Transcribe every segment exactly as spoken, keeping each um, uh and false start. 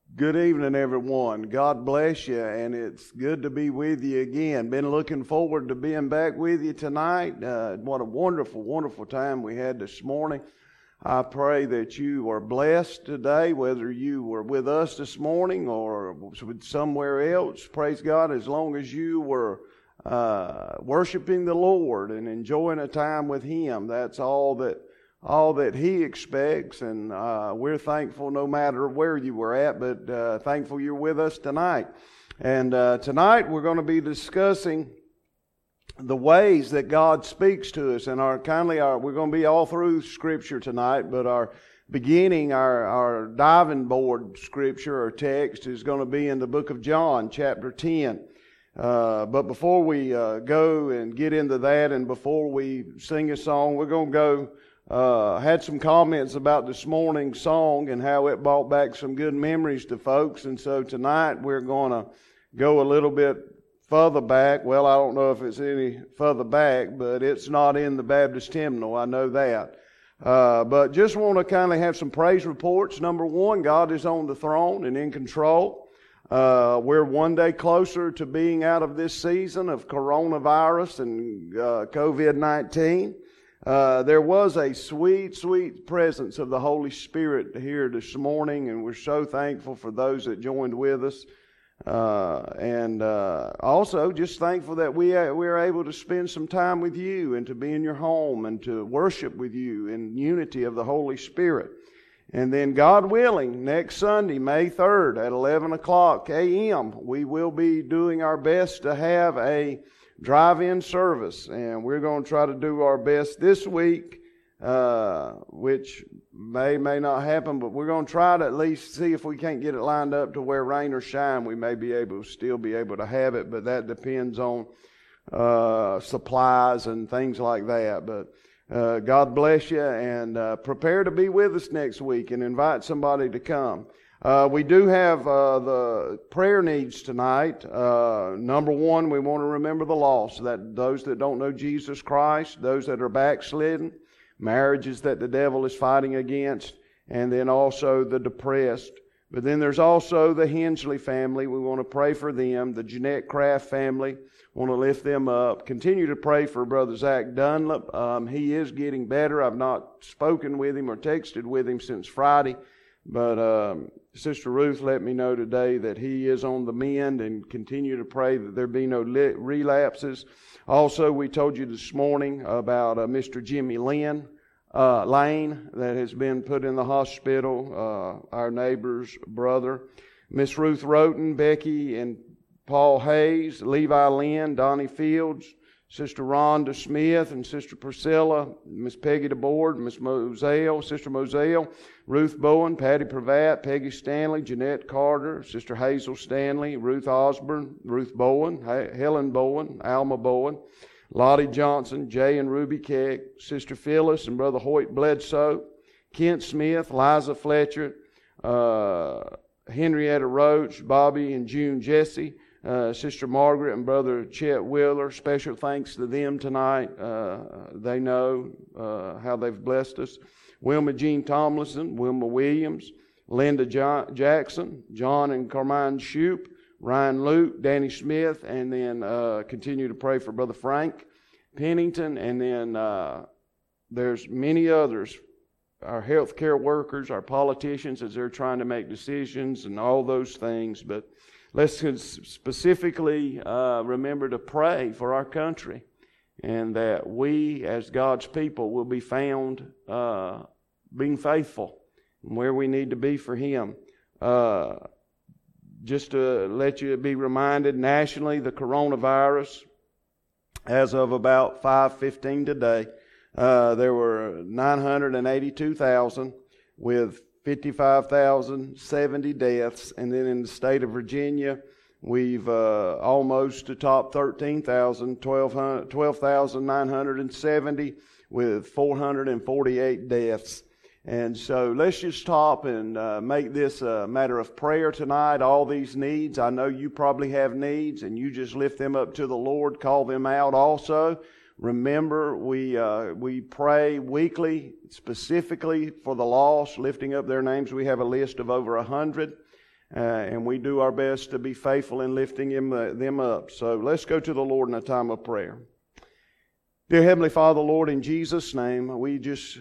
Good evening, everyone. God bless you, and it's good to be with you again. Been looking forward to being back with you tonight. Uh, what a wonderful, wonderful time we had this morning. I pray that you are blessed today, whether you were with us this morning or with somewhere else. Praise God, as long as you were uh, worshiping the Lord and enjoying a time with Him, that's all that all that He expects, and uh, we're thankful no matter where you were at, but uh, thankful you're with us tonight. And uh, tonight we're going to be discussing the ways that God speaks to us, and our kindly our we're going to be all through Scripture tonight, but our beginning, our, our diving board Scripture or text is going to be in the book of John, chapter ten. Uh, but before we uh, go and get into that, and before we sing a song, we're going to go Uh, had some comments about this morning's song and how it brought back some good memories to folks. And so tonight we're going to go a little bit further back. Well, I don't know if it's any further back, but it's not in the Baptist hymnal. I know that. Uh, but just want to kind of have some praise reports. Number one, God is on the throne and in control. Uh, we're one day closer to being out of this season of coronavirus and uh, covid nineteen. Uh, there was a sweet, sweet presence of the Holy Spirit here this morning, and we're so thankful for those that joined with us. Uh, and uh, also just thankful that we uh, we're able to spend some time with you and to be in your home and to worship with you in unity of the Holy Spirit. And then, God willing, next Sunday, May third at eleven o'clock a.m., we will be doing our best to have a drive-in service, and we're going to try to do our best this week, uh, which may, may not happen, but we're going to try to at least see if we can't get it lined up to where rain or shine, we may be able to still be able to have it, but that depends on uh, supplies and things like that. But uh, God bless you, and uh, prepare to be with us next week and invite somebody to come. Uh, we do have uh, the prayer needs tonight. Uh, number one, we want to remember the lost, that those that don't know Jesus Christ, those that are backslidden, marriages that the devil is fighting against, and then also the depressed. But then there's also the Hensley family. We want to pray for them. The Jeanette Craft family, want to lift them up. Continue to pray for Brother Zach Dunlap. Um, he is getting better. I've not spoken with him or texted with him since Friday. But um, Sister Ruth let me know today that he is on the mend, and continue to pray that there be no li- relapses. Also, we told you this morning about uh, Mister Jimmy Lynn, uh, Lane that has been put in the hospital, uh, our neighbor's brother. Miss Ruth Roten, Becky and Paul Hayes, Levi Lynn, Donnie Fields, Sister Rhonda Smith and Sister Priscilla, Miss Peggy DeBoard, Miss Moselle, Sister Moselle, Ruth Bowen, Patty Pravat, Peggy Stanley, Jeanette Carter, Sister Hazel Stanley, Ruth Osborne, Ruth Bowen, Helen Bowen, Alma Bowen, Lottie Johnson, Jay and Ruby Keck, Sister Phyllis and Brother Hoyt Bledsoe, Kent Smith, Liza Fletcher, uh, Henrietta Roach, Bobby and June Jesse, Uh, Sister Margaret and Brother Chet Wheeler. Special thanks to them tonight. Uh, they know uh, how they've blessed us. Wilma Jean Tomlinson, Wilma Williams, Linda John Jackson, John and Carmine Shoup, Ryan Luke, Danny Smith, and then uh, continue to pray for Brother Frank Pennington. And then uh, there's many others, our healthcare workers, our politicians, as they're trying to make decisions and all those things. But let's specifically uh, remember to pray for our country, and that we as God's people will be found uh, being faithful where we need to be for Him. Uh, just to let you be reminded, nationally, the coronavirus, as of about five fifteen today, uh, there were nine hundred eighty-two thousand with fifty-five thousand seventy deaths. And then in the state of Virginia, we've uh, almost to top thirteen thousand, twelve thousand nine hundred seventy with four hundred forty-eight deaths. And so let's just stop and uh, make this a matter of prayer tonight. All these needs, I know you probably have needs, and you just lift them up to the Lord, call them out also. Remember, we uh, we pray weekly specifically for the lost, lifting up their names. We have a list of over a hundred. uh, and we do our best to be faithful in lifting him, uh, them up. So let's go to the Lord in a time of prayer. Dear Heavenly Father, Lord, in Jesus' name, we just,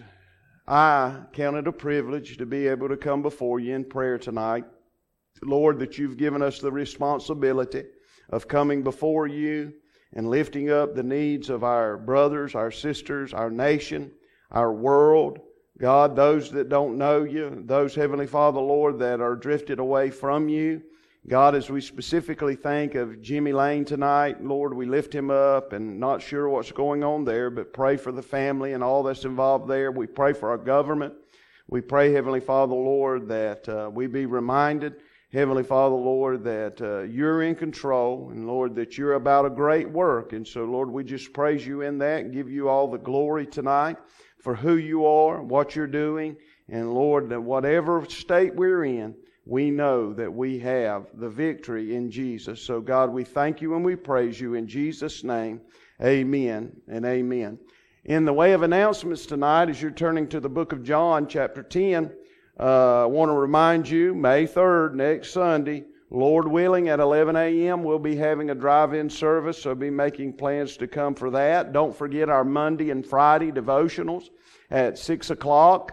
I count it a privilege to be able to come before you in prayer tonight. Lord, that you've given us the responsibility of coming before you and lifting up the needs of our brothers, our sisters, our nation, our world. God, those that don't know you, those, Heavenly Father, Lord, that are drifted away from you. God, as we specifically think of Jimmy Lane tonight, Lord, we lift him up and not sure what's going on there, but pray for the family and all that's involved there. We pray for our government. We pray, Heavenly Father, Lord, that uh, we be reminded, Heavenly Father, Lord, that uh, you're in control, and Lord, that you're about a great work. And so, Lord, we just praise you in that and give you all the glory tonight for who you are, what you're doing. And Lord, that whatever state we're in, we know that we have the victory in Jesus. So God, we thank you and we praise you in Jesus' name. Amen and amen. In the way of announcements tonight, as you're turning to the book of John, chapter ten, uh, I want to remind you, May third, next Sunday, Lord willing, at eleven a.m., we'll be having a drive-in service, so be making plans to come for that. Don't forget our Monday and Friday devotionals at six o'clock.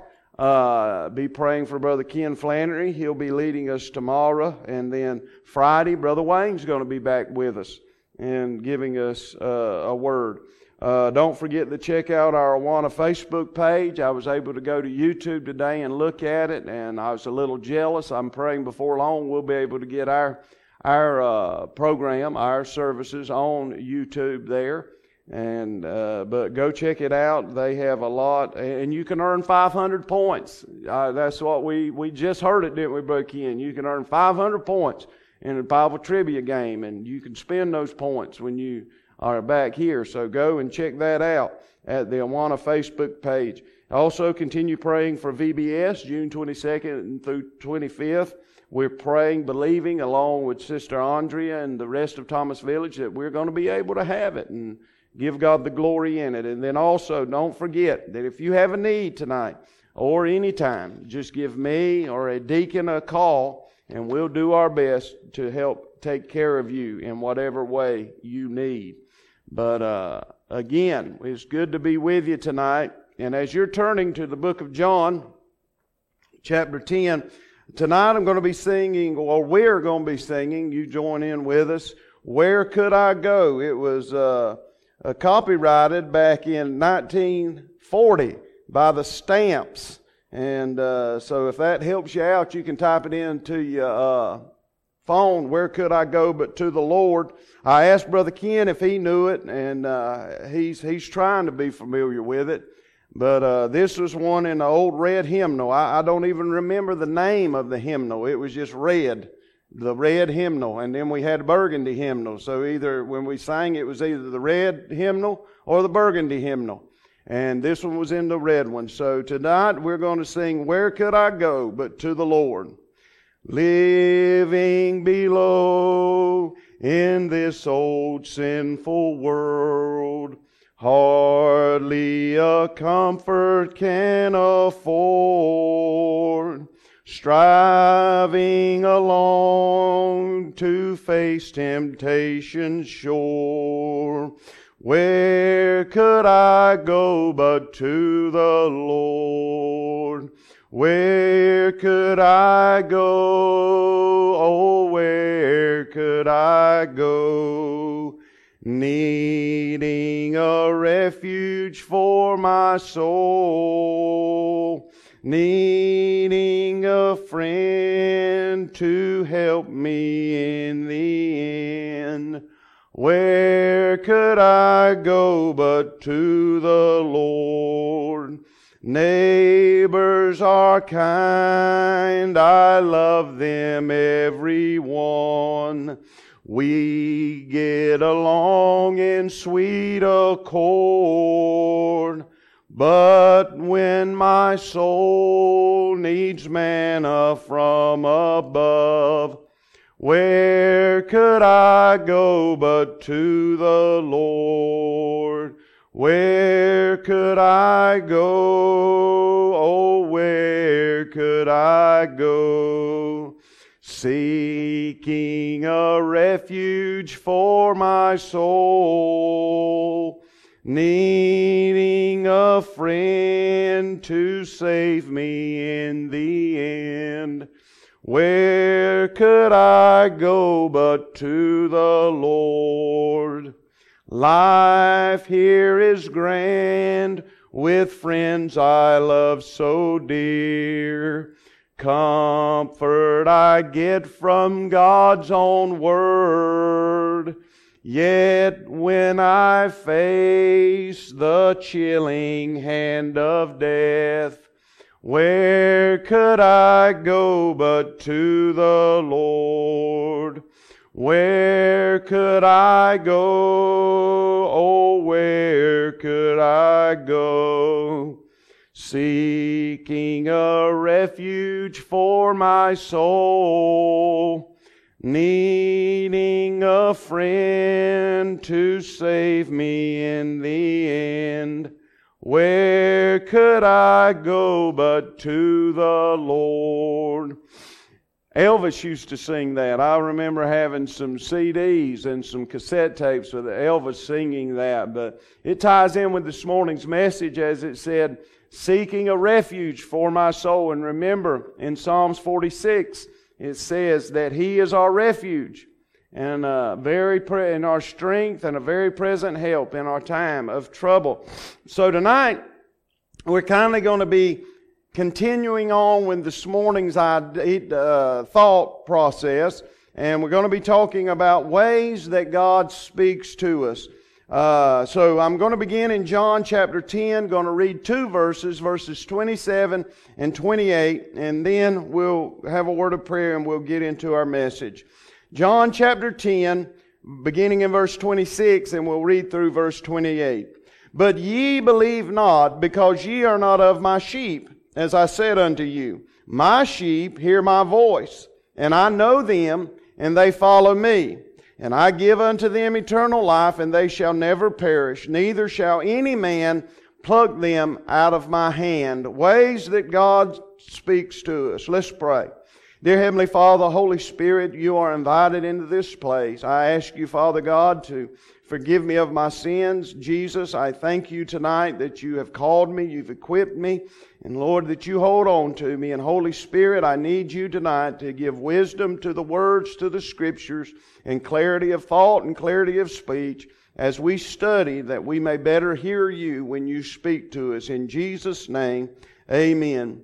Uh, be praying for Brother Ken Flannery. He'll be leading us tomorrow. And then Friday, Brother Wayne's going to be back with us and giving us uh, a word. Uh, don't forget to check out our Awana Facebook page. I was able to go to YouTube today and look at it, and I was a little jealous. I'm praying before long we'll be able to get our our uh, program, our services on YouTube there. And uh, but go check it out. They have a lot, and you can earn five hundred points. Uh, that's what we we just heard it, didn't we, Brother Ken? You can earn five hundred points in a Bible trivia game, and you can spend those points when you are back here. So go and check that out at the Awana Facebook page. Also, continue praying for V B S, June twenty-second through twenty-fifth. We're praying, believing, along with Sister Andrea and the rest of Thomas Village, that we're going to be able to have it and give God the glory in it. And then also, don't forget that if you have a need tonight or any time, just give me or a deacon a call, and we'll do our best to help take care of you in whatever way you need. But uh, again, it's good to be with you tonight. And as you're turning to the book of John, chapter ten, tonight I'm going to be singing, or we're going to be singing, you join in with us, Where Could I Go? It was uh, uh, copyrighted back in nineteen forty by the Stamps. And uh, so if that helps you out, you can type it into your uh, phone, Where Could I Go But to the Lord? I asked Brother Ken if he knew it, and uh, he's he's trying to be familiar with it. But uh, this was one in the old red hymnal. I, I don't even remember the name of the hymnal. It was just red, the red hymnal. And then we had a burgundy hymnal. So either when we sang, it was either the red hymnal or the burgundy hymnal. And this one was in the red one. So tonight we're going to sing, Where Could I Go But to the Lord? Living below in this old sinful world, hardly a comfort can afford, striving along to face temptation's shore. Where could I go but to the Lord? Where could I go? Oh, where could I go? Needing a refuge for my soul, needing a friend to help me in the end. Where could I go but to the Lord? Neighbors are kind, I love them every one. We get along in sweet accord. But when my soul needs manna from above, where could I go but to the Lord? Where could I go? Oh, where could I go? seeking a refuge for my soul, needing a friend to save me in the end. Where could I go but to the Lord? Life here is grand, with friends I love so dear. Comfort I get from God's own word. Yet when I face the chilling hand of death, where could I go but to the Lord? Where could I go? Oh, where could I go? Seeking a refuge for my soul, needing a friend to save me in the end. Where could I go but to the Lord? Elvis used to sing that. I remember having some C Ds and some cassette tapes with Elvis singing that. But it ties in with this morning's message as it said, seeking a refuge for my soul. And remember, in Psalms forty-six, it says that He is our refuge and uh, very pre- in our strength and a very present help in our time of trouble. So tonight, we're kind of going to be continuing on with this morning's uh, thought process, and we're going to be talking about ways that God speaks to us. Uh, so I'm going to begin in John chapter ten, going to read two verses, verses twenty-seven and twenty-eight, and then we'll have a word of prayer and we'll get into our message. John chapter ten, beginning in verse twenty-six, and we'll read through verse twenty-eight. But ye believe not, because ye are not of my sheep, as I said unto you. My sheep hear my voice, and I know them, and they follow me. And I give unto them eternal life, and they shall never perish, neither shall any man pluck them out of my hand. Ways that God speaks to us. Let's pray. Dear Heavenly Father, Holy Spirit, you are invited into this place. I ask you, Father God, to forgive me of my sins. Jesus, I thank you tonight that you have called me, you've equipped me, and Lord, that you hold on to me. And Holy Spirit, I need you tonight to give wisdom to the words, to the Scriptures, and clarity of thought and clarity of speech as we study, that we may better hear you when you speak to us. In Jesus' name, amen.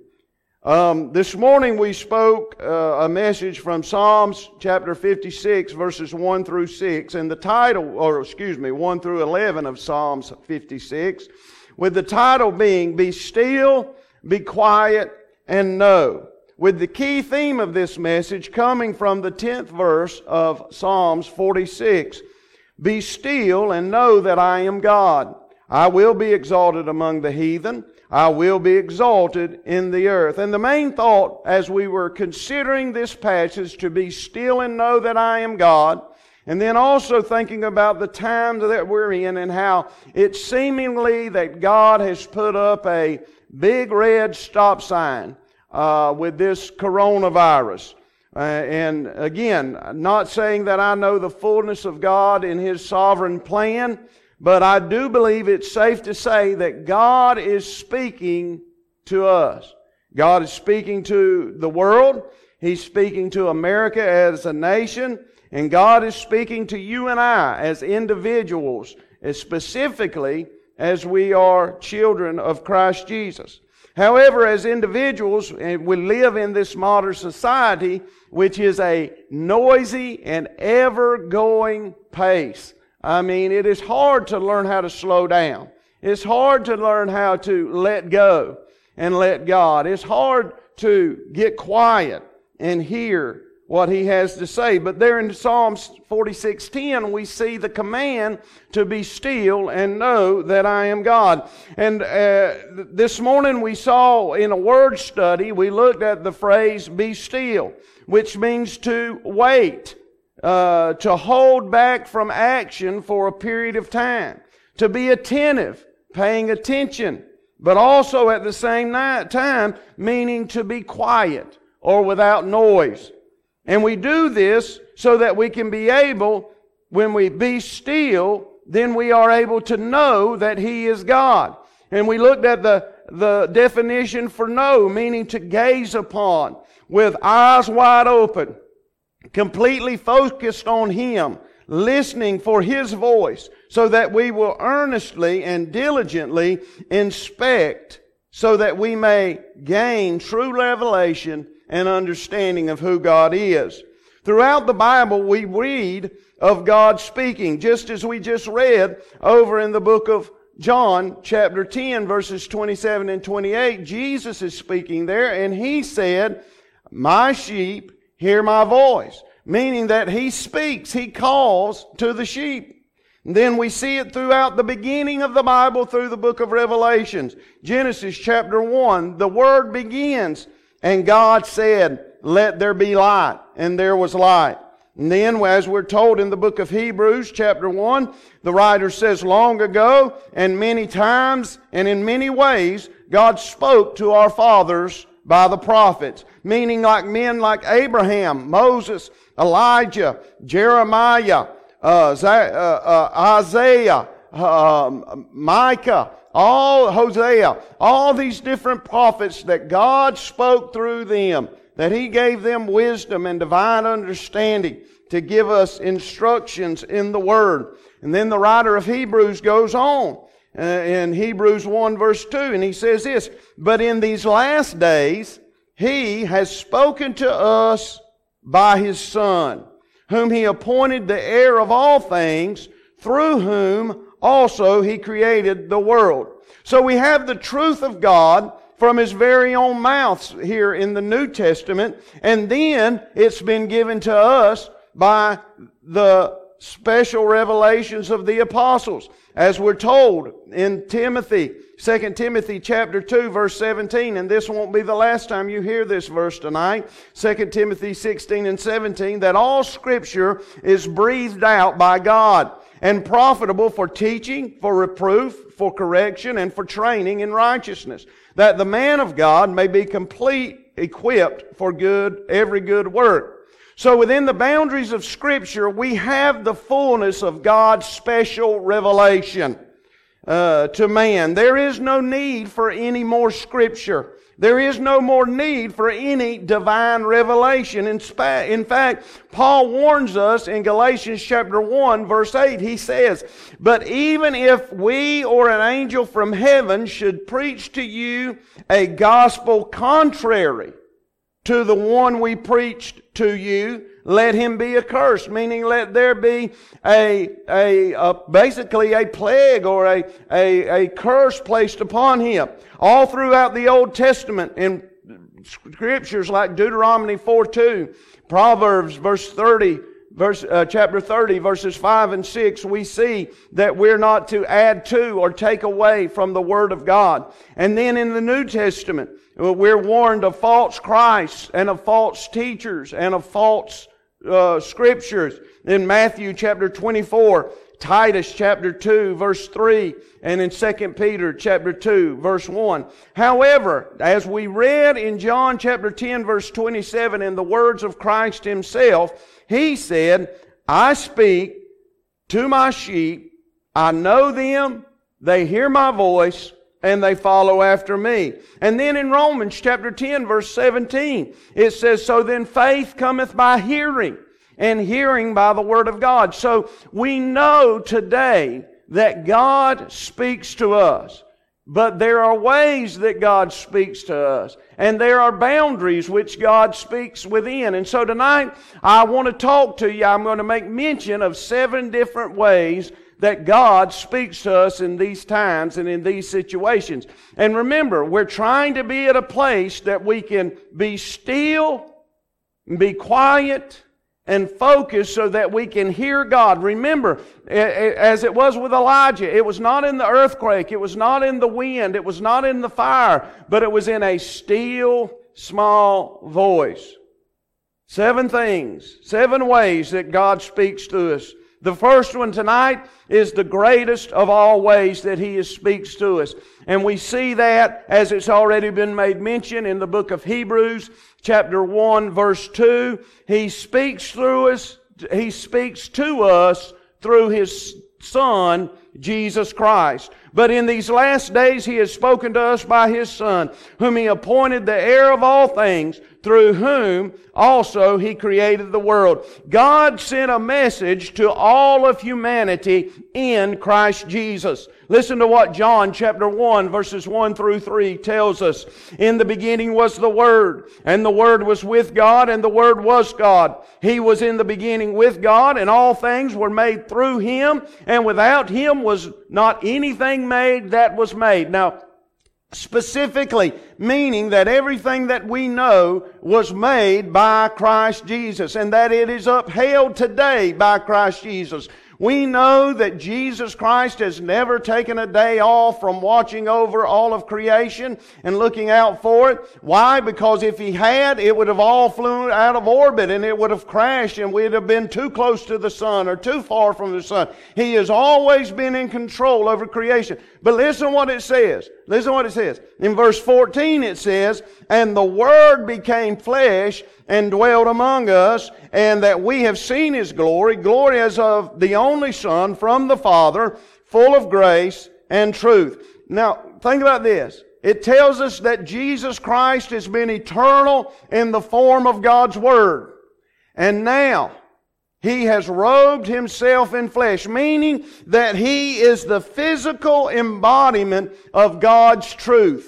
Um, this morning we spoke uh, a message from Psalms chapter fifty-six, verses one through six, and the title, or excuse me, one through eleven of Psalms fifty-six, with the title being, Be Still, Be Quiet, and Know, with the key theme of this message coming from the tenth verse of Psalms forty-six. Be still and know that I am God. I will be exalted among the heathen. I will be exalted in the earth. And the main thought as we were considering this passage, to be still and know that I am God, and then also thinking about the times that we're in and how it's seemingly that God has put up a big red stop sign uh, with this coronavirus. Uh, and again, not saying that I know the fullness of God in His sovereign plan, but I do believe it's safe to say that God is speaking to us. God is speaking to the world. He's speaking to America as a nation. And God is speaking to you and I as individuals, as specifically as we are children of Christ Jesus. However, as individuals, and we live in this modern society, which is a noisy and ever-going pace. I mean, it is hard to learn how to slow down. It's hard to learn how to let go and let God. It's hard to get quiet and hear what He has to say. But there in Psalms forty-six ten, we see the command to be still and know that I am God. And uh, this morning we saw in a word study, we looked at the phrase, be still, which means to wait. Uh, to hold back from action for a period of time, to be attentive, paying attention, but also at the same time meaning to be quiet or without noise. And we do this so that we can be able, when we be still, then we are able to know that He is God. And we looked at the, the definition for know, meaning to gaze upon, with eyes wide open, completely focused on Him, listening for His voice, so that we will earnestly and diligently inspect, so that we may gain true revelation and understanding of who God is. Throughout the Bible, we read of God speaking, just as we just read over in the book of John, chapter ten, verses twenty-seven and twenty-eight. Jesus is speaking there, and He said, "My sheep hear my voice," meaning that He speaks, He calls to the sheep. And then we see it throughout the beginning of the Bible through the book of Revelations. Genesis chapter one, the Word begins, and God said, "Let there be light," and there was light. And then, as we're told in the book of Hebrews chapter one, the writer says, "Long ago, and many times, and in many ways, God spoke to our fathers by the prophets," meaning like men like Abraham, Moses, Elijah, Jeremiah, uh, uh, uh, Isaiah, uh, Micah, all Hosea, all these different prophets that God spoke through them, that He gave them wisdom and divine understanding to give us instructions in the Word. And then the writer of Hebrews goes on uh, in Hebrews one verse two, and he says this, "But in these last days He has spoken to us by His Son, whom He appointed the heir of all things, through whom also He created the world." So we have the truth of God from His very own mouth here in the New Testament, and then it's been given to us by the special revelations of the apostles. As we're told in Timothy, Second Timothy chapter two, verse seventeen, and this won't be the last time you hear this verse tonight, Second Timothy sixteen and seventeen, that all Scripture is breathed out by God and profitable for teaching, for reproof, for correction, and for training in righteousness, that the man of God may be complete, equipped for good, every good work. So within the boundaries of Scripture, we have the fullness of God's special revelation uh, to man. There is no need for any more Scripture. There is no more need for any divine revelation. In fact, Paul warns us in Galatians chapter one, verse eight. He says, "But even if we or an angel from heaven should preach to you a gospel contrary to the one we preached to you, let him be accursed," meaning let there be a, a, a basically a plague or a, a, a curse placed upon him. All throughout the Old Testament in scriptures like Deuteronomy four two, Proverbs verse thirty, verse uh, chapter thirty, verses five and six, we see that we're not to add to or take away from the Word of God. And then in the New Testament, we're warned of false Christs and of false teachers and of false uh, scriptures. In Matthew chapter twenty-four, Titus chapter two, verse three, and in Second Peter chapter two, verse one. However, as we read in John chapter ten, verse twenty-seven, in the words of Christ Himself, He said, "I speak to my sheep, I know them, they hear my voice, and they follow after me." And then in Romans chapter ten, verse seventeen, it says, "So then faith cometh by hearing, and hearing by the Word of God." So we know today that God speaks to us. But there are ways that God speaks to us. And there are boundaries which God speaks within. And so tonight, I want to talk to you. I'm going to make mention of seven different ways that God speaks to us in these times and in these situations. And remember, we're trying to be at a place that we can be still, be quiet, and focus so that we can hear God. Remember, as it was with Elijah, it was not in the earthquake, it was not in the wind, it was not in the fire, but it was in a still, small voice. Seven things, seven ways that God speaks to us The first one tonight is the greatest of all ways that He speaks to us. And we see that, as it's already been made mention in the book of Hebrews, chapter one, verse two. He speaks through us, He speaks to us through His Son, Jesus Christ. But in these last days He has spoken to us by His Son, whom He appointed the heir of all things, through whom also He created the world. God sent a message to all of humanity in Christ Jesus. Listen to what John chapter one verses one through three tells us. In the beginning was the Word, and the Word was with God, and the Word was God. He was in the beginning with God, and all things were made through Him, and without Him was not anything made that was made. Now, specifically meaning that everything that we know was made by Christ Jesus, and that it is upheld today by Christ Jesus. We know that Jesus Christ has never taken a day off from watching over all of creation and looking out for it. Why? Because if He had, it would have all flown out of orbit and it would have crashed and we'd have been too close to the sun or too far from the sun. He has always been in control over creation. But listen what it says. Listen what it says. In verse fourteen it says, "And the Word became flesh and dwelt among us, and that we have seen His glory, glory as of the only Son from the Father, full of grace and truth." Now, think about this. It tells us that Jesus Christ has been eternal in the form of God's Word. And now, He has robed Himself in flesh, meaning that He is the physical embodiment of God's truth.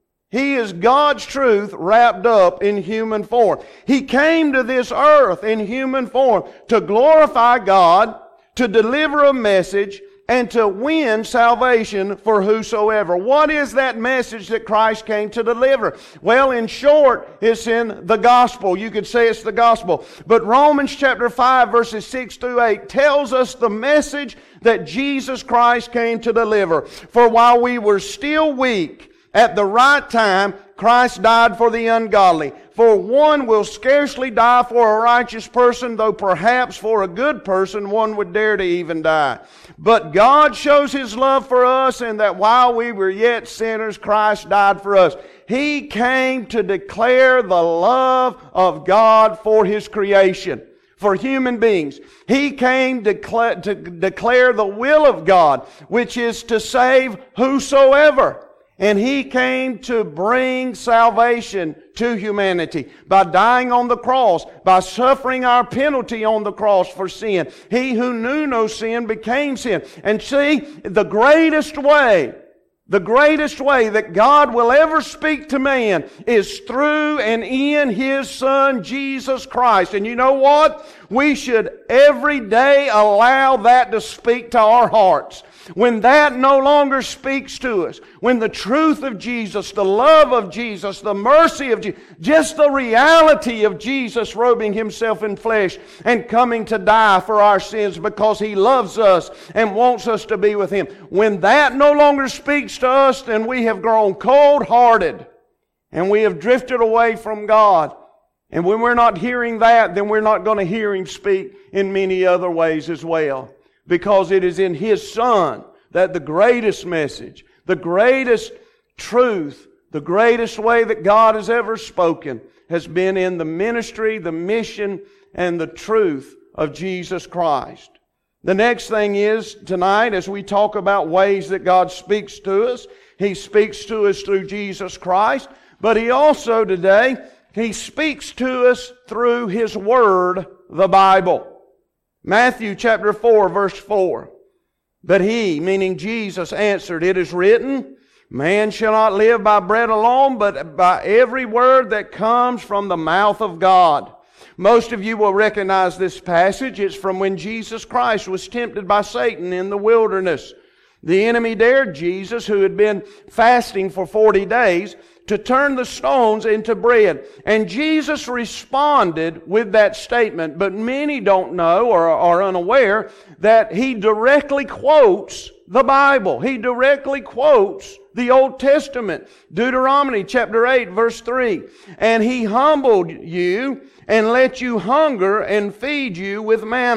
He is God's truth wrapped up in human form. He came to this earth in human form to glorify God, to deliver a message, and to win salvation for whosoever. What is that message that Christ came to deliver? Well, in short, it's in the gospel. You could say it's the gospel. But Romans chapter five verses six through eight tells us the message that Jesus Christ came to deliver. For while we were still weak, at the right time, Christ died for the ungodly. For one will scarcely die for a righteous person, though perhaps for a good person one would dare to even die. But God shows His love for us, in that while we were yet sinners, Christ died for us. He came to declare the love of God for His creation, for human beings. He came to declare, to declare the will of God, which is to save whosoever. And He came to bring salvation to humanity by dying on the cross, by suffering our penalty on the cross for sin. He who knew no sin became sin. And see, the greatest way, the greatest way that God will ever speak to man is through and in His Son, Jesus Christ. And you know what? We should every day allow that to speak to our hearts. When that no longer speaks to us, when the truth of Jesus, the love of Jesus, the mercy of Jesus, just the reality of Jesus robing Himself in flesh and coming to die for our sins because He loves us and wants us to be with Him. When that no longer speaks to us, then we have grown cold-hearted and we have drifted away from God. And when we're not hearing that, then we're not going to hear Him speak in many other ways as well. Because it is in His Son that the greatest message, the greatest truth, the greatest way that God has ever spoken has been in the ministry, the mission, and the truth of Jesus Christ. The next thing is, tonight, as we talk about ways that God speaks to us, He speaks to us through Jesus Christ, but He also today, He speaks to us through His Word, the Bible. Matthew chapter four, verse four. But He, meaning Jesus, answered, "It is written, man shall not live by bread alone, but by every word that comes from the mouth of God." Most of you will recognize this passage. It's from when Jesus Christ was tempted by Satan in the wilderness. The enemy dared Jesus, who had been fasting for forty days, to turn the stones into bread. And Jesus responded with that statement. But many don't know or are unaware that He directly quotes the Bible. He directly quotes the Old Testament. Deuteronomy chapter eight verse three. "And He humbled you and let you hunger and feed you with manna,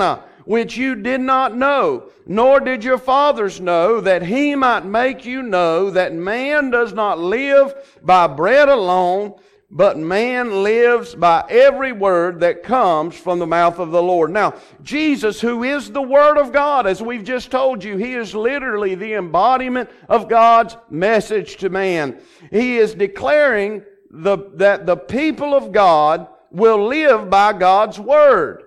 which you did not know, nor did your fathers know, that He might make you know that man does not live by bread alone, but man lives by every word that comes from the mouth of the Lord. Now, Jesus, who is the Word of God, as we've just told you, He is literally the embodiment of God's message to man. He is declaring the, that the people of God will live by God's Word.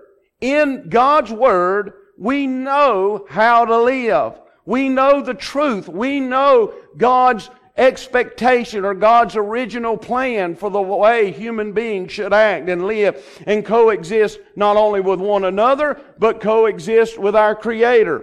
In God's Word, we know how to live. We know the truth. We know God's expectation or God's original plan for the way human beings should act and live and coexist not only with one another, but coexist with our Creator.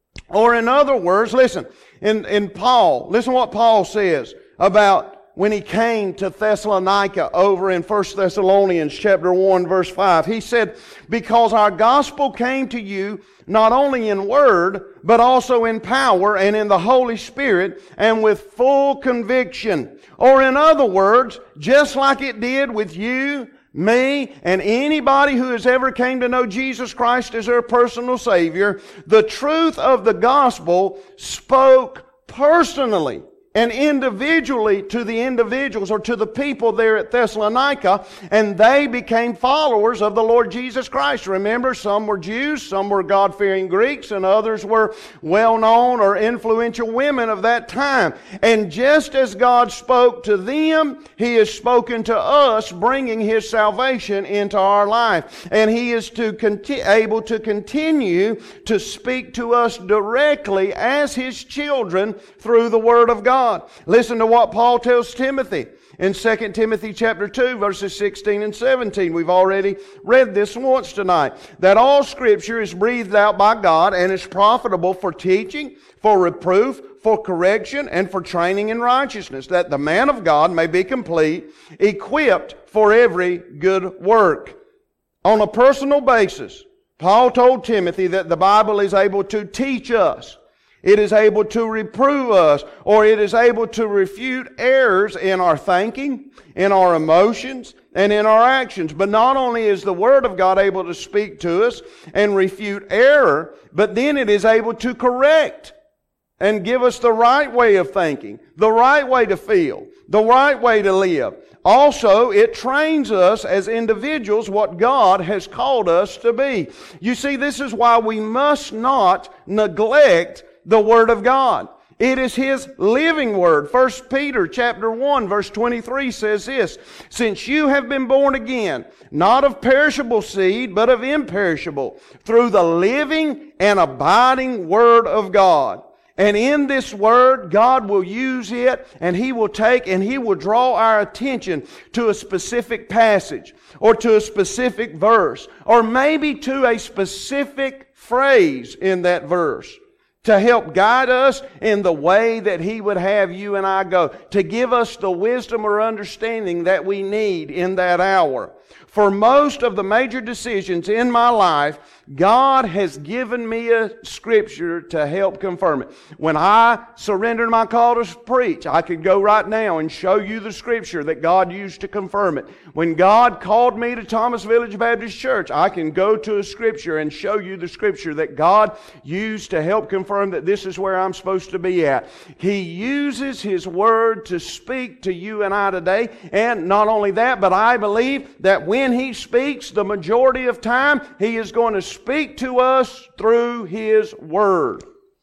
Or in other words, listen, in, in Paul, listen what Paul says about when he came to Thessalonica over in First Thessalonians chapter one verse five. He said, because our gospel came to you not only in word, but also in power and in the Holy Spirit and with full conviction. Or in other words, just like it did with you, me, and anybody who has ever came to know Jesus Christ as their personal Savior, the truth of the gospel spoke personally and individually to the individuals or to the people there at Thessalonica, and they became followers of the Lord Jesus Christ. Remember, some were Jews, some were God-fearing Greeks, and others were well-known or influential women of that time. And just as God spoke to them, He has spoken to us, bringing His salvation into our life. And He is to conti- able to continue to speak to us directly as His children through the Word of God. Listen to what Paul tells Timothy in Second Timothy chapter two, verses sixteen and seventeen. We've already read this once tonight. That all Scripture is breathed out by God and is profitable for teaching, for reproof, for correction, and for training in righteousness, that the man of God may be complete, equipped for every good work. On a personal basis, Paul told Timothy that the Bible is able to teach us. It is able to reprove us, or it is able to refute errors in our thinking, in our emotions, and in our actions. But not only is the Word of God able to speak to us and refute error, but then it is able to correct and give us the right way of thinking, the right way to feel, the right way to live. Also, it trains us as individuals what God has called us to be. You see, this is why we must not neglect the Word of God. It is His living Word. First Peter chapter one verse twenty-three says this, since you have been born again, not of perishable seed, but of imperishable, through the living and abiding Word of God. And in this Word, God will use it, and He will take and He will draw our attention to a specific passage, or to a specific verse, or maybe to a specific phrase in that verse, to help guide us in the way that He would have you and I go, to give us the wisdom or understanding that we need in that hour. For most of the major decisions in my life, God has given me a Scripture to help confirm it. When I surrendered my call to preach, I could go right now and show you the Scripture that God used to confirm it. When God called me to Thomas Village Baptist Church, I can go to a Scripture and show you the Scripture that God used to help confirm that this is where I'm supposed to be at. He uses His Word to speak to you and I today. And not only that, but I believe that when He speaks, the majority of time, He is going to speak to us through His Word.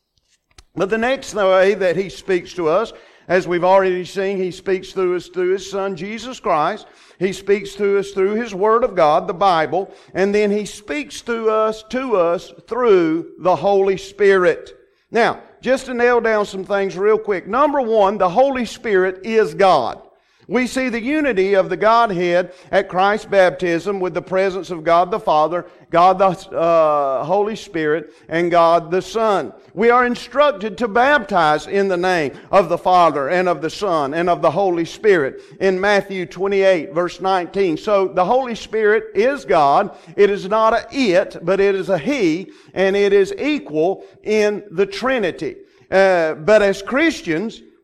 But the next way that He speaks to us, as we've already seen, He speaks through us through His Son, Jesus Christ. He speaks to us through His Word of God, the Bible. And then He speaks to us, to us through the Holy Spirit. Now, just to nail down some things real quick. Number one, the Holy Spirit is God. We see the unity of the Godhead at Christ's baptism with the presence of God the Father, God the uh, Holy Spirit, and God the Son. We are instructed to baptize in the name of the Father and of the Son and of the Holy Spirit in Matthew twenty-eight, verse nineteen. So the Holy Spirit is God. It is not a it, but it is a He, and it is equal in the Trinity. Uh, but as Christians,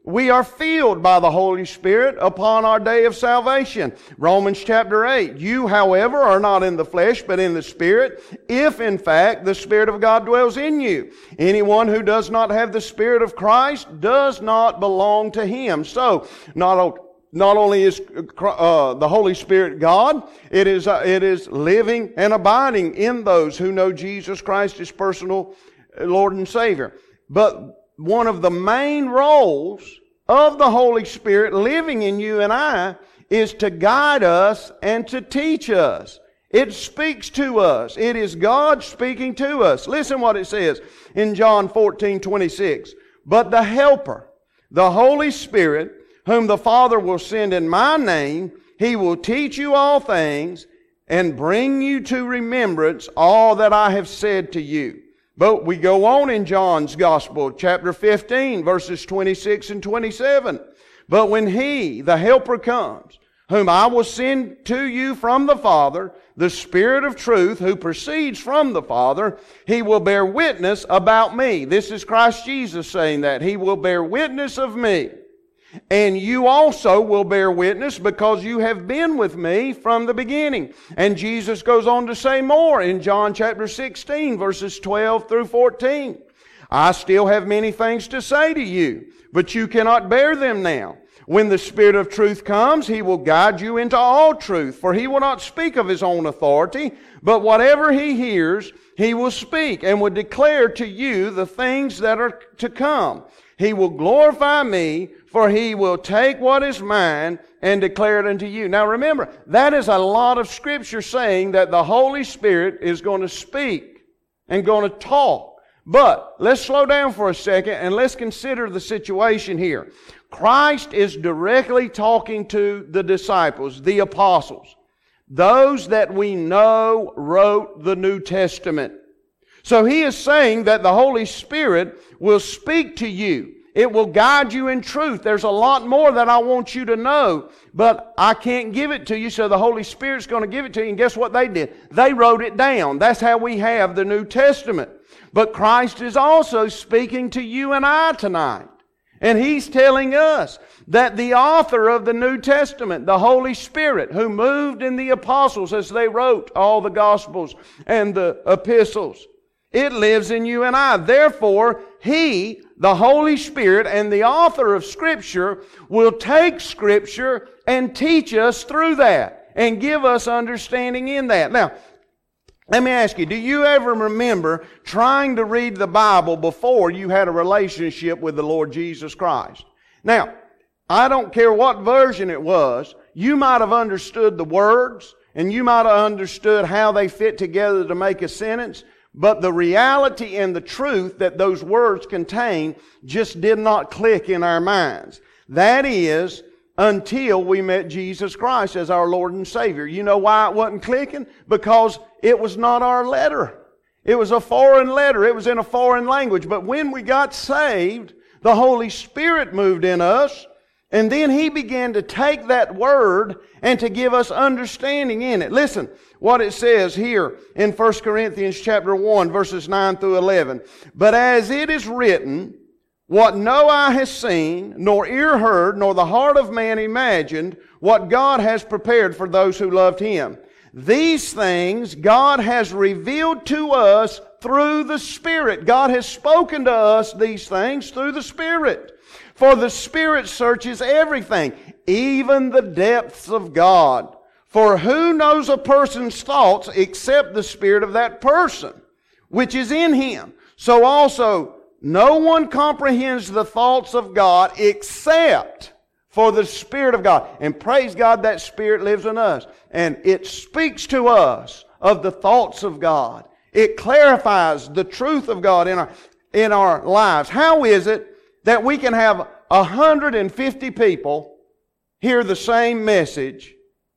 we are filled by the Holy Spirit upon our day of salvation. Romans chapter eight, you, however, are not in the flesh, but in the Spirit, if in fact the Spirit of God dwells in you. Anyone who does not have the Spirit of Christ does not belong to Him. So, not Not only is uh, the Holy Spirit God, it is, uh, it is living and abiding in those who know Jesus Christ as personal Lord and Savior. But one of the main roles of the Holy Spirit living in you and I is to guide us and to teach us. It speaks to us. It is God speaking to us. Listen what it says in John fourteen twenty-six. But the Helper, the Holy Spirit, whom the Father will send in my name, He will teach you all things and bring you to remembrance all that I have said to you. But we go on in John's Gospel, chapter fifteen, verses twenty-six and twenty-seven. But when He, the Helper, comes, whom I will send to you from the Father, the Spirit of truth, who proceeds from the Father, He will bear witness about me. This is Christ Jesus saying that. He will bear witness of me. And you also will bear witness because you have been with me from the beginning. And Jesus goes on to say more in John chapter sixteen, verses twelve through fourteen. I still have many things to say to you, but you cannot bear them now. When the Spirit of truth comes, He will guide you into all truth, for He will not speak of His own authority, but whatever He hears, He will speak and will declare to you the things that are to come. He will glorify me, for He will take what is mine and declare it unto you. Now remember, that is a lot of Scripture saying that the Holy Spirit is going to speak and going to talk. But let's slow down for a second and let's consider the situation here. Christ is directly talking to the disciples, the apostles, those that we know wrote the New Testament. So He is saying that the Holy Spirit will speak to you. It will guide you in truth. There's a lot more that I want you to know, but I can't give it to you, so the Holy Spirit's going to give it to you. And guess what they did? They wrote it down. That's how we have the New Testament. But Christ is also speaking to you and I tonight. And He's telling us that the author of the New Testament, the Holy Spirit, who moved in the apostles as they wrote all the Gospels and the epistles, it lives in you and I. Therefore, He, the Holy Spirit and the author of Scripture, will take Scripture and teach us through that and give us understanding in that. Now, let me ask you, do you ever remember trying to read the Bible before you had a relationship with the Lord Jesus Christ? Now, I don't care what version it was, you might have understood the words and you might have understood how they fit together to make a sentence, but the reality and the truth that those words contain just did not click in our minds. That is, until we met Jesus Christ as our Lord and Savior. You know why it wasn't clicking? Because it was not our letter. It was a foreign letter. It was in a foreign language. But when we got saved, the Holy Spirit moved in us, and then He began to take that word and to give us understanding in it. Listen what it says here in First Corinthians chapter one, verses nine through eleven. But as it is written, what no eye has seen, nor ear heard, nor the heart of man imagined, what God has prepared for those who loved Him. These things God has revealed to us through the Spirit. God has spoken to us these things through the Spirit. For the Spirit searches everything, even the depths of God. For who knows a person's thoughts except the spirit of that person, which is in him? So also, no one comprehends the thoughts of God except for the Spirit of God. And praise God, that Spirit lives in us. And it speaks to us of the thoughts of God. It clarifies the truth of God in our, in our lives. How is it that we can have one hundred fifty people hear the same message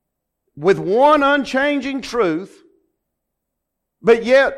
with one unchanging truth, but yet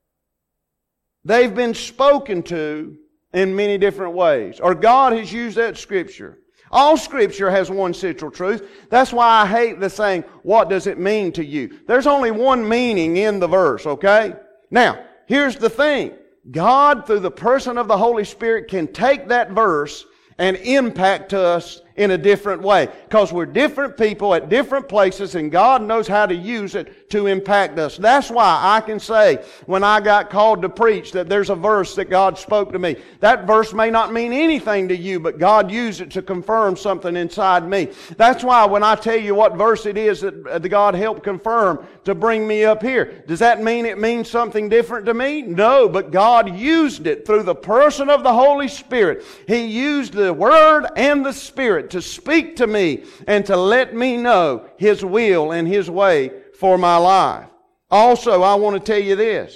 they've been spoken to in many different ways? Or God has used that Scripture. All Scripture has one central truth. That's why I hate the saying, what does it mean to you? There's only one meaning in the verse, okay? Now, here's the thing. God, through the person of the Holy Spirit, can take that verse and impact us in a different way. Because we're different people at different places, and God knows how to use it to impact us. That's why I can say, when I got called to preach, that there's a verse that God spoke to me. That verse may not mean anything to you, but God used it to confirm something inside me. That's why when I tell you what verse it is that God helped confirm to bring me up here, does that mean it means something different to me? No, but God used it through the person of the Holy Spirit. He used the Word and the Spirit to speak to me and to let me know His will and His way for my life. Also, I want to tell you this.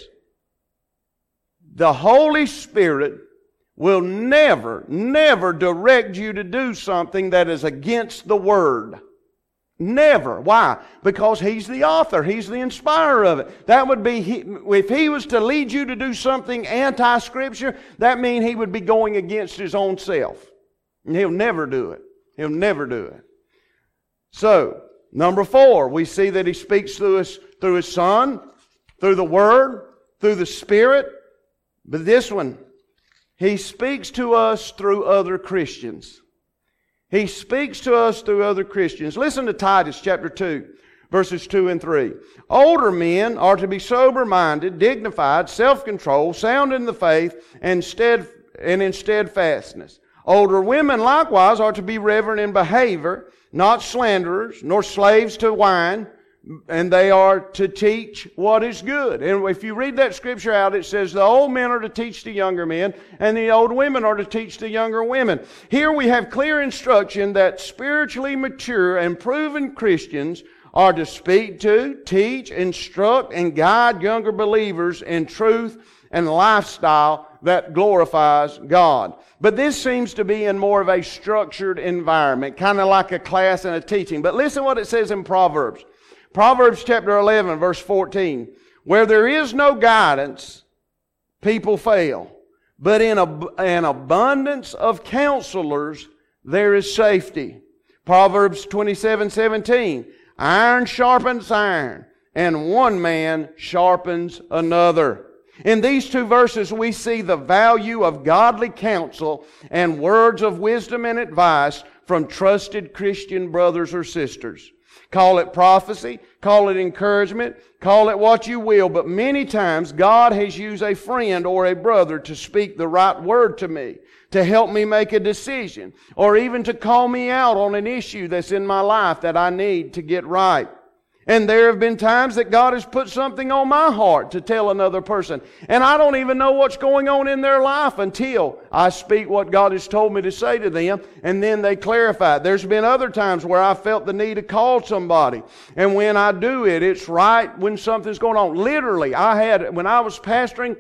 The Holy Spirit will never, never direct you to do something that is against the Word. Never. Why? Because He's the author. He's the inspirer of it. That would be, if He was to lead you to do something anti-Scripture, that means He would be going against His own self. And He'll never do it. He'll never do it. So, number four, we see that He speaks through us, through His Son, through the Word, through the Spirit. But this one, He speaks to us through other Christians. He speaks to us through other Christians. Listen to Titus chapter two, verses two and three. Older men are to be sober-minded, dignified, self-controlled, sound in the faith, and, stead, and in steadfastness. Older women likewise are to be reverent in behavior, not slanderers, nor slaves to wine, and they are to teach what is good. And if you read that scripture out, it says the old men are to teach the younger men, and the old women are to teach the younger women. Here we have clear instruction that spiritually mature and proven Christians are to speak to, teach, instruct, and guide younger believers in truth and lifestyle that glorifies God. But this seems to be in more of a structured environment, kind of like a class and a teaching. But listen what it says in Proverbs. Proverbs chapter eleven, verse fourteen. Where there is no guidance, people fail. But in ab- an abundance of counselors, there is safety. Proverbs twenty-seven, seventeen. Iron sharpens iron, and one man sharpens another. In these two verses, we see the value of godly counsel and words of wisdom and advice from trusted Christian brothers or sisters. Call it prophecy, call it encouragement, call it what you will, but many times God has used a friend or a brother to speak the right word to me, to help me make a decision, or even to call me out on an issue that's in my life that I need to get right. And there have been times that God has put something on my heart to tell another person. And I don't even know what's going on in their life until I speak what God has told me to say to them, and then they clarify. There's been other times where I felt the need to call somebody. And when I do it, it's right when something's going on. Literally, I had, when I was pastoring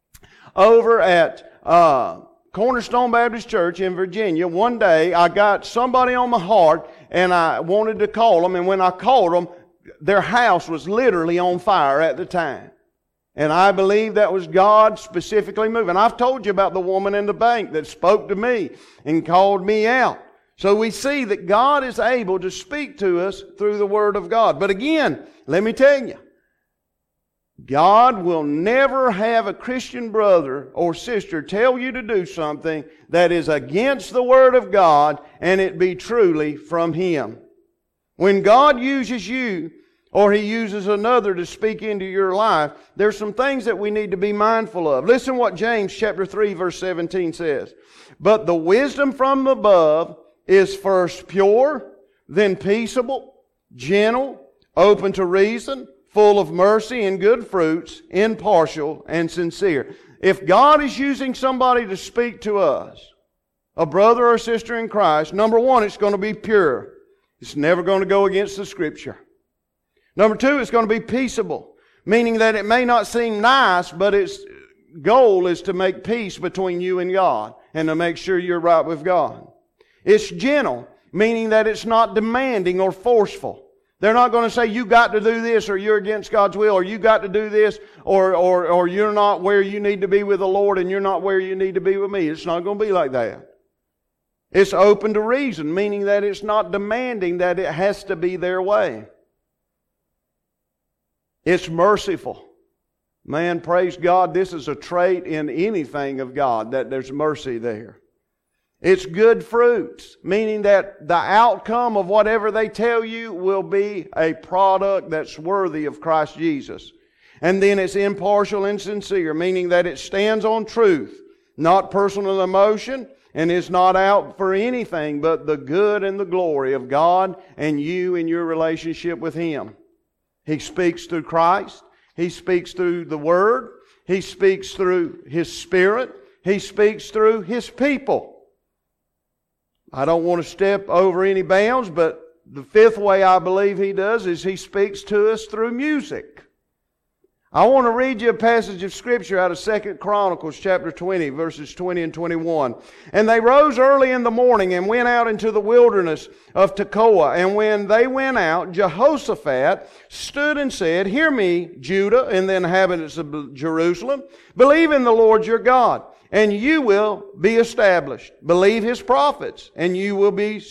over at uh, Cornerstone Baptist Church in Virginia, one day I got somebody on my heart, and I wanted to call them. And when I called them, their house was literally on fire at the time. And I believe that was God specifically moving. I've told you about the woman in the bank that spoke to me and called me out. So we see that God is able to speak to us through the Word of God. But again, let me tell you, God will never have a Christian brother or sister tell you to do something that is against the Word of God and it be truly from Him. When God uses you or He uses another to speak into your life, there's some things that we need to be mindful of. Listen what James chapter three verse seventeen says. But the wisdom from above is first pure, then peaceable, gentle, open to reason, full of mercy and good fruits, impartial and sincere. If God is using somebody to speak to us, a brother or sister in Christ, number one, it's going to be pure. It's never going to go against the Scripture. Number two, it's going to be peaceable, meaning that it may not seem nice, but its goal is to make peace between you and God and to make sure you're right with God. It's gentle, meaning that it's not demanding or forceful. They're not going to say, you got to do this, or you're against God's will, or you got to do this, or, or, or you're not where you need to be with the Lord and you're not where you need to be with me. It's not going to be like that. It's open to reason, meaning that it's not demanding that it has to be their way. It's merciful. Man, praise God, this is a trait in anything of God, that there's mercy there. It's good fruits, meaning that the outcome of whatever they tell you will be a product that's worthy of Christ Jesus. And then it's impartial and sincere, meaning that it stands on truth, not personal emotion, and is not out for anything but the good and the glory of God and you in your relationship with Him. He speaks through Christ. He speaks through the Word. He speaks through His Spirit. He speaks through His people. I don't want to step over any bounds, but the fifth way I believe He does is He speaks to us through music. I want to read you a passage of Scripture out of Second Chronicles chapter twenty, verses twenty and twenty-one. And they rose early in the morning and went out into the wilderness of Tekoa. And when they went out, Jehoshaphat stood and said, Hear me, Judah and the inhabitants of Jerusalem. Believe in the Lord your God, and you will be established. Believe His prophets, and you will be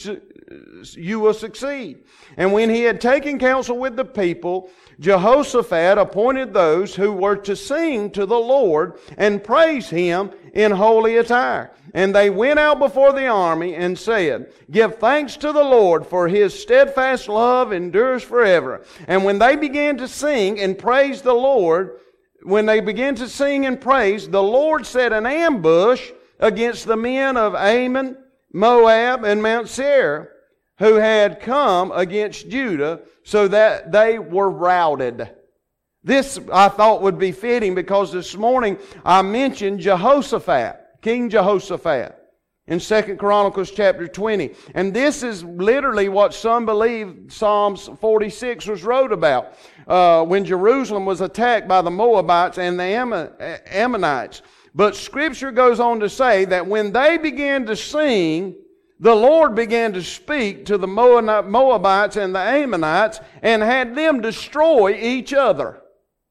you will succeed. And when he had taken counsel with the people, Jehoshaphat appointed those who were to sing to the Lord and praise Him in holy attire. And they went out before the army and said, Give thanks to the Lord, for His steadfast love endures forever. And when they began to sing and praise the Lord, when they began to sing and praise, the Lord set an ambush against the men of Ammon, Moab, and Mount Seir, who had come against Judah, so that they were routed. This, I thought, would be fitting because this morning I mentioned Jehoshaphat, King Jehoshaphat, in Second Chronicles chapter twenty. And this is literally what some believe Psalms forty-six was wrote about, uh, when Jerusalem was attacked by the Moabites and the Ammonites. But Scripture goes on to say that when they began to sing, the Lord began to speak to the Moabites and the Ammonites and had them destroy each other.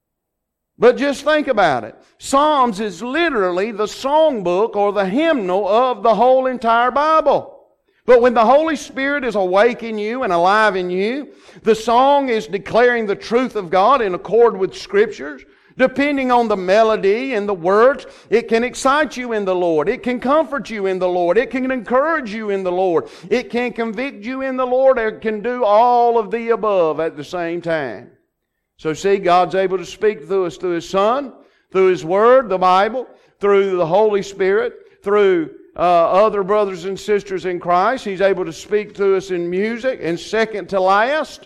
But just think about it. Psalms is literally the songbook or the hymnal of the whole entire Bible. But when the Holy Spirit is awake in you and alive in you, the song is declaring the truth of God in accord with Scriptures. Depending on the melody and the words, it can excite you in the Lord. It can comfort you in the Lord. It can encourage you in the Lord. It can convict you in the Lord. It can do all of the above at the same time. So see, God's able to speak through us through His Son, through His Word, the Bible, through the Holy Spirit, through uh, other brothers and sisters in Christ. He's able to speak to us in music. And second to last,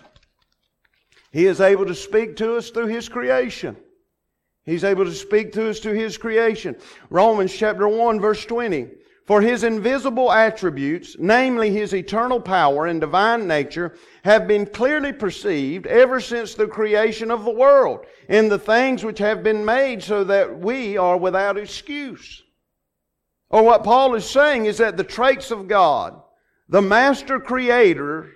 He is able to speak to us through His creation. He's able to speak to us through His creation. Romans chapter one verse twenty. For His invisible attributes, namely His eternal power and divine nature, have been clearly perceived ever since the creation of the world in the things which have been made, so that we are without excuse. Or what Paul is saying is that the traits of God, the master creator,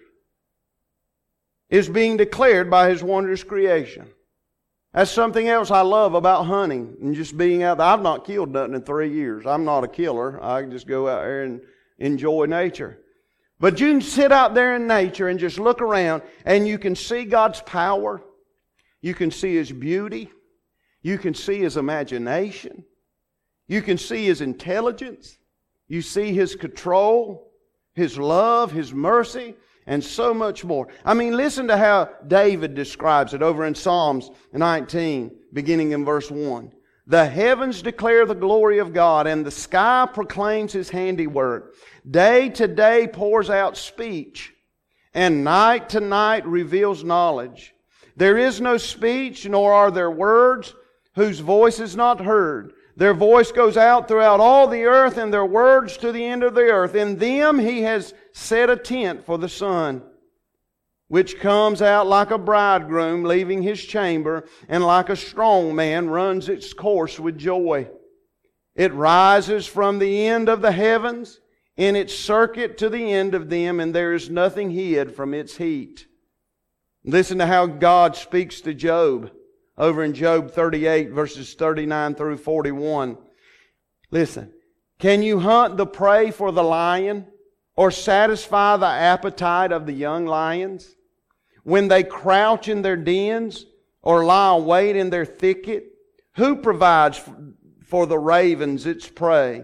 is being declared by His wondrous creation. That's something else I love about hunting and just being out there. I've not killed nothing in three years. I'm not a killer. I can just go out there and enjoy nature. But you can sit out there in nature and just look around and you can see God's power. You can see His beauty. You can see His imagination. You can see His intelligence. You see His control, His love, His mercy, and so much more. I mean, listen to how David describes it over in Psalms nineteen, beginning in verse one. The heavens declare the glory of God, and the sky proclaims His handiwork. Day to day pours out speech, and night to night reveals knowledge. There is no speech, nor are there words, whose voice is not heard. Their voice goes out throughout all the earth, and their words to the end of the earth. In them He has set a tent for the sun, which comes out like a bridegroom leaving his chamber, and like a strong man runs its course with joy. It rises from the end of the heavens in its circuit to the end of them, and there is nothing hid from its heat. Listen to how God speaks to Job over in Job thirty-eight, verses thirty-nine through forty-one. Listen, can you hunt the prey for the lion, or satisfy the appetite of the young lions? When they crouch in their dens, or lie wait in their thicket, who provides for the ravens its prey?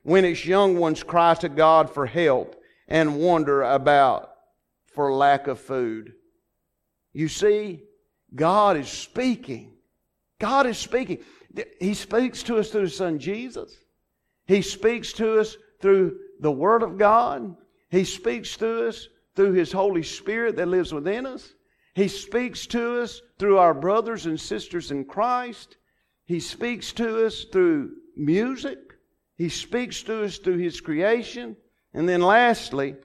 when its young ones cry to God for help and wonder about for lack of food. You see, God is speaking. God is speaking. He speaks to us through His Son Jesus. He speaks to us through the Word of God. He speaks to us through His Holy Spirit that lives within us. He speaks to us through our brothers and sisters in Christ. He speaks to us through music. He speaks to us through His creation. And then lastly,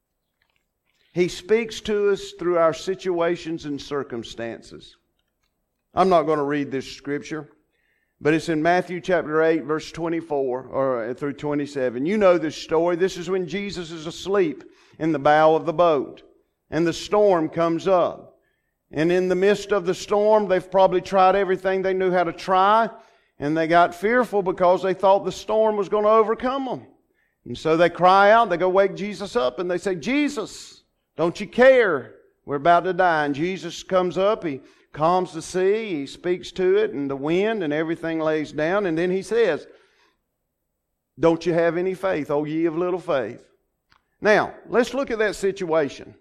He speaks to us through our situations and circumstances. I'm not going to read this scripture, but it's in Matthew chapter eight, verse twenty-four or through twenty-seven. You know this story. This is when Jesus is asleep in the bow of the boat, and the storm comes up. And in the midst of the storm, they've probably tried everything they knew how to try, and they got fearful because they thought the storm was going to overcome them. And so they cry out, they go wake Jesus up, and they say, Jesus, don't you care? We're about to die. And Jesus comes up, He calms the sea, He speaks to it and the wind, and everything lays down. And then He says, don't you have any faith, O ye of little faith? Now, let's look at that situation.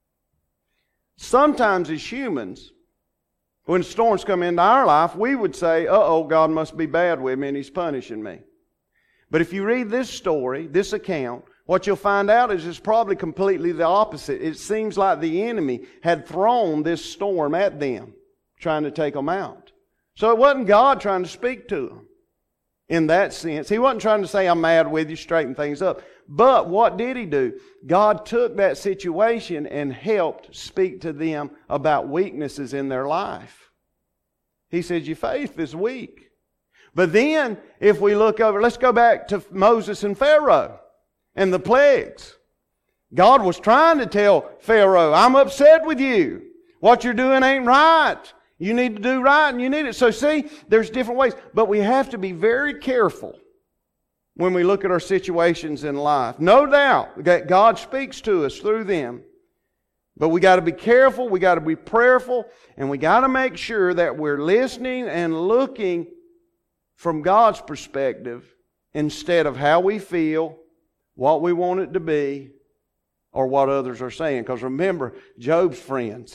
Sometimes as humans, when storms come into our life, we would say, uh-oh, God must be bad with me and He's punishing me. But if you read this story, this account, what you'll find out is it's probably completely the opposite. It seems like the enemy had thrown this storm at them, trying to take them out. So it wasn't God trying to speak to them in that sense. He wasn't trying to say, I'm mad with you, straighten things up. But what did He do? God took that situation and helped speak to them about weaknesses in their life. He said, your faith is weak. But then, if we look over, let's go back to Moses and Pharaoh and the plagues. God was trying to tell Pharaoh, I'm upset with you. What you're doing ain't right. You need to do right and you need it. So see, there's different ways. But we have to be very careful when we look at our situations in life. No doubt that God speaks to us through them. But we got to be careful, we got to be prayerful, and we got to make sure that we're listening and looking from God's perspective instead of how we feel, what we want it to be, or what others are saying. Because remember, Job's friends,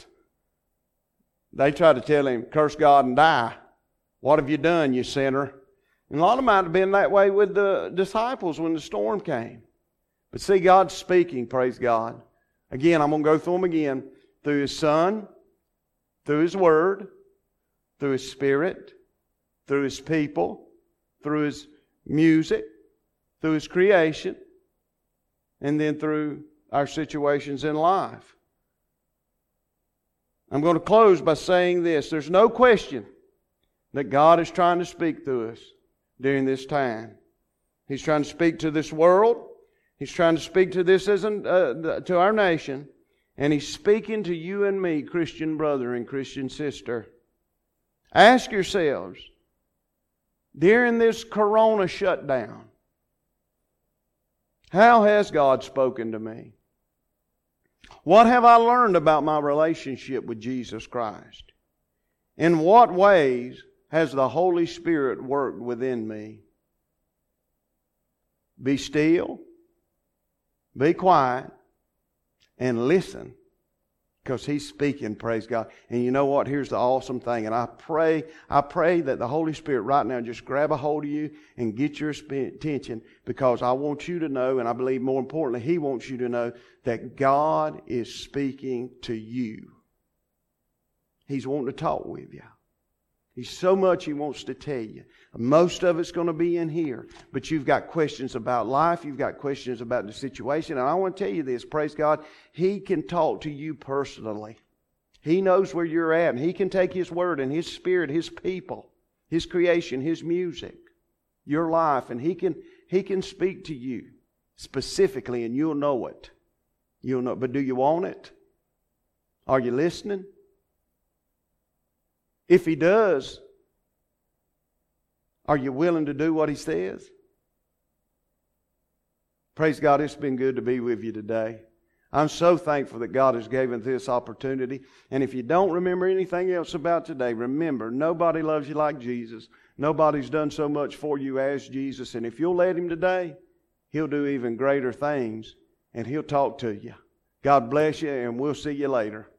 they tried to tell him, curse God and die. What have you done, you sinner? And a lot of them might have been that way with the disciples when the storm came. But see, God's speaking, praise God. Again, I'm going to go through them again. Through His Son, through His Word, through His Spirit, through His people, through His music, through His creation, and then through our situations in life. I'm going to close by saying this. There's no question that God is trying to speak to us during this time. He's trying to speak to this world. He's trying to speak to this as an, uh, to our nation. And He's speaking to you and me, Christian brother and Christian sister. Ask yourselves, during this corona shutdown, how has God spoken to me? What have I learned about my relationship with Jesus Christ? In what ways has the Holy Spirit worked within me? Be still, be quiet, and listen, because He's speaking, praise God. And you know what? Here's the awesome thing. And I pray, I pray that the Holy Spirit right now just grab a hold of you and get your attention, because I want you to know, and I believe more importantly, He wants you to know that God is speaking to you. He's wanting to talk with you. He's so much He wants to tell you. Most of it's going to be in here. But you've got questions about life. You've got questions about the situation. And I want to tell you this, praise God, He can talk to you personally. He knows where you're at. And He can take His Word and His Spirit, His people, His creation, His music, your life. And He can, He can speak to you specifically, and you'll know it. You'll know. But do you want it? Are you listening? If He does, are you willing to do what He says? Praise God, it's been good to be with you today. I'm so thankful that God has given this opportunity. And if you don't remember anything else about today, remember, nobody loves you like Jesus. Nobody's done so much for you as Jesus. And if you'll let Him today, He'll do even greater things, and He'll talk to you. God bless you, and we'll see you later.